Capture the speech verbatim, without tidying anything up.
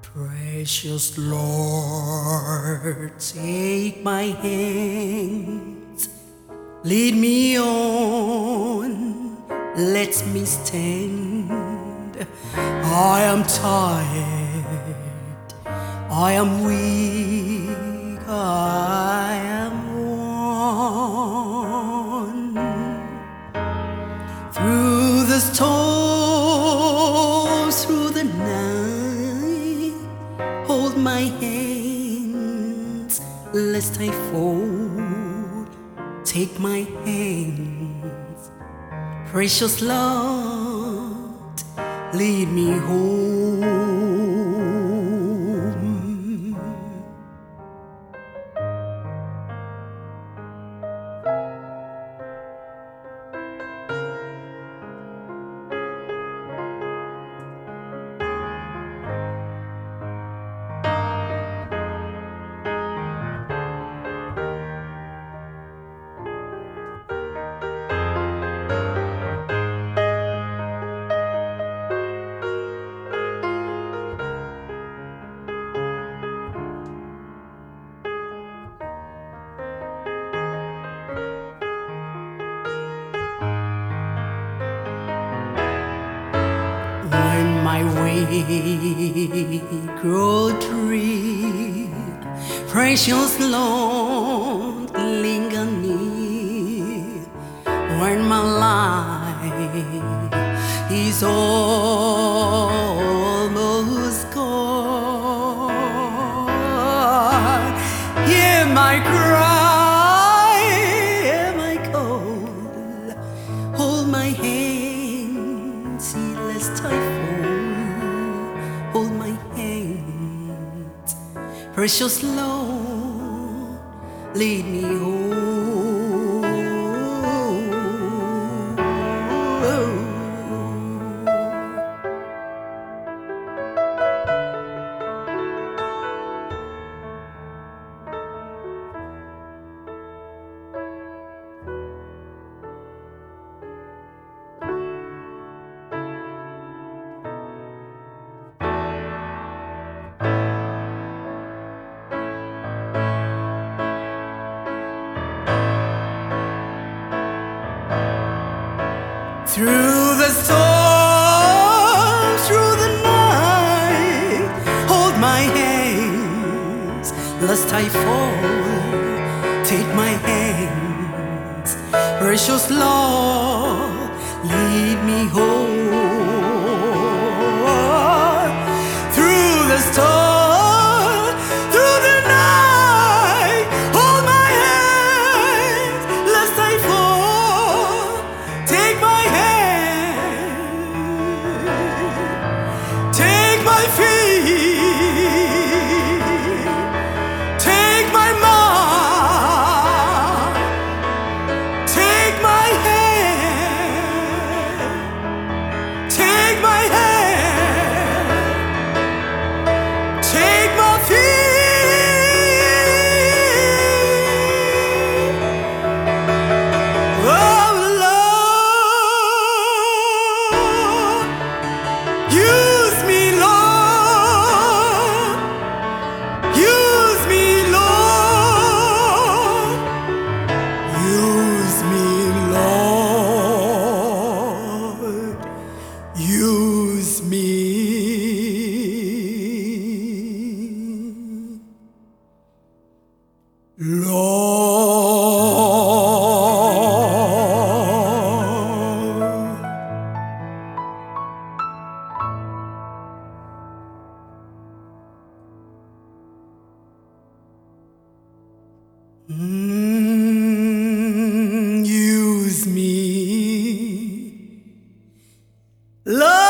Precious Lord, take my hands, lead me on, let me stand. I am tired, I am weak, I am worn. Through the storms, through the night, hold my hands, lest I fall. Take my hands, precious Lord, lead me home. When my way grow dreary, precious Lord, linger near. When my life is almost gone, hear my cry, hear my call, hold my hand, see lest I fall. Hold my hand, precious Lord, lead me home. Through the storm, through the night, hold my hands, lest I fall. Take my hands, precious Lord, lead me home. Through the storm, through the night, hold my hands, lest I fall. Take my my feet, take my mind, take my hand, take my hand, take my feet. Oh Lord, use me, Lord. Use me, Lord. Mm, use me, Lord.